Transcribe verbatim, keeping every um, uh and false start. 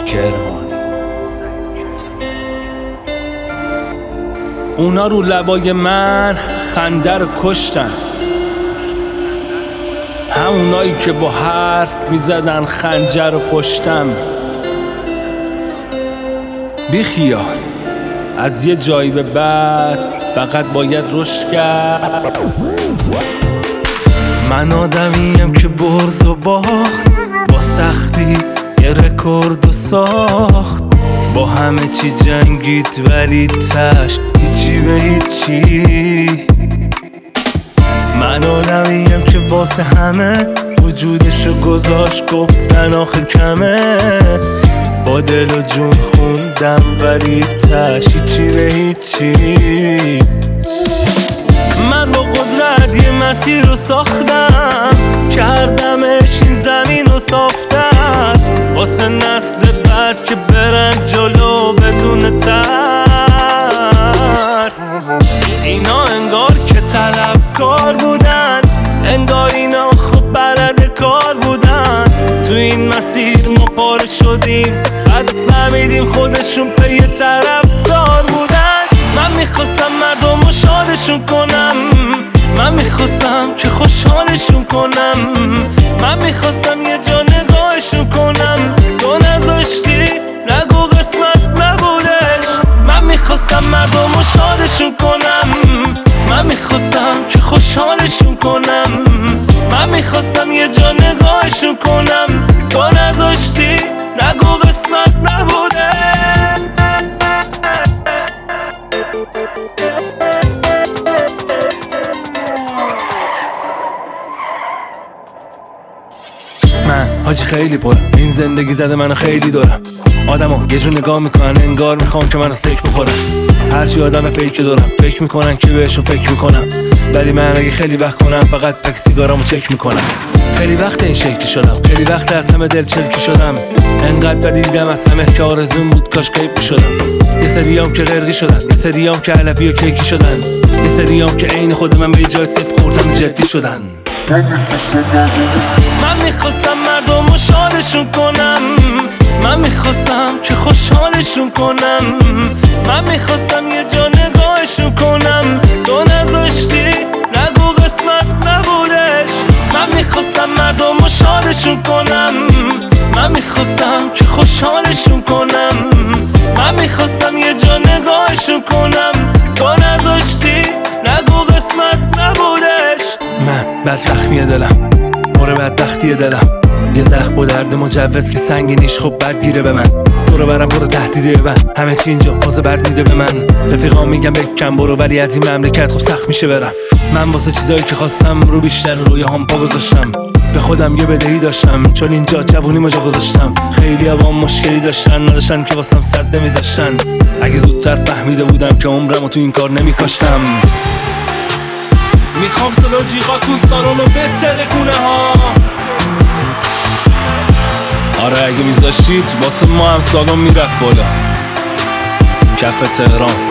کرمانی. اونا رو لبای من خنده رو کشتن، همونایی که با حرف میزدن خنجر رو پشتم. بی خیال از یه جایی به بعد فقط باید رشد کرد. من آدمیم که برد و باخت، با سختی یه رکورد و ساخت، با همه چی جنگید ولی تش هیچی به هیچی. من آدمیم که واسه همه وجودشو گذاشت، گفتن آخه کمه، با دل و جون خوندم ولی تش هیچی به هیچی. من با قدرت یه مسیر رو ساختم، کردمش این زمین رو صافتر، واسه نسل بعد که برن جلو بدون ترس. اینا انگار که طلبکار بودن، انگار اینا خوب بلد کار بودن. تو این مسیر ما پاره شدیم، بعد فهمیدیم خودشون پی طرفدار بودن. من میخواستم مردم رو شادشون کنم، من میخواستم که خوشحالشون کنم، من میخواستم یه جا نگاهشون کنم. تو نذاشتی نگو قسمت نبودش. من میخواستم مردم رو شادشون کنم، من میخواستم که خوشحالشون کنم، من میخواستم یه جا نگاهشون کنم. تو نذاشتی نگو قسمت نبوده. من حاجی خیلی پرم، این زندگی زده منو خیلی دارم. آدمو یه جور نگاه میکنن انگار میخوان که منو سیک بخورن. هرچی آدم فیک دارم فکر میکنن که بهشون فکر میکنم، ولی من اگه خیلی وقت کنم فقط پک سیگارامو چک میکنم. خیلی وقت این شکلی شدم، خیلی وقت از همه دل چرکی شدم، انقدر بدیدم از همه که آرزوم بود کاش غیب میشدم. یه سریام که غرقی شدن، یه سریام که علفی و کیکی شدن، یه سریام که عین خود من به جای صفر خوردن جدی شدن. من میخواستم مردم رو شادشون کنم، من میخواستم که خوشحالشون کنم، من میخواستم یه جا نگاهشون کنم. تو نذاشتی نگو قسمت نبودش. من میخواستم مردم رو شادشون کنم، من میخواستم که خوشحالشون کنم، من میخواستم یه جا نگاهشون کنم. تو نذاشتی نگو قسمت نبودش. من بدبختیه دلم، پر بدبختیه دلم، یه زخم با درد مجوز که سنگینیش خب بد گیره به من. برو برم برو تهدیده من، همه چی اینجا فاز بد میده به من. رفیقام میگم بکن برو، ولی از این مملکت خب سخت میشه برم. من واسه چیزایی که خواستم رو بیشتر روی هم پا گذاشتم، به خودم یه بدهی داشتم چون اینجا جوونی مجا گذاشتم. خیلی با مشکلی داشتن نداشتن که واسم صد نمیذاشتن. اگه زودتر فهمیده بودم که عمرمو تو این کار نمیکاشتم. میخوام صدا جیغاتون سالونو بترکونه ها. آره اگه میذاشید واسه ما هم سالون میرفت بالا. کف تهران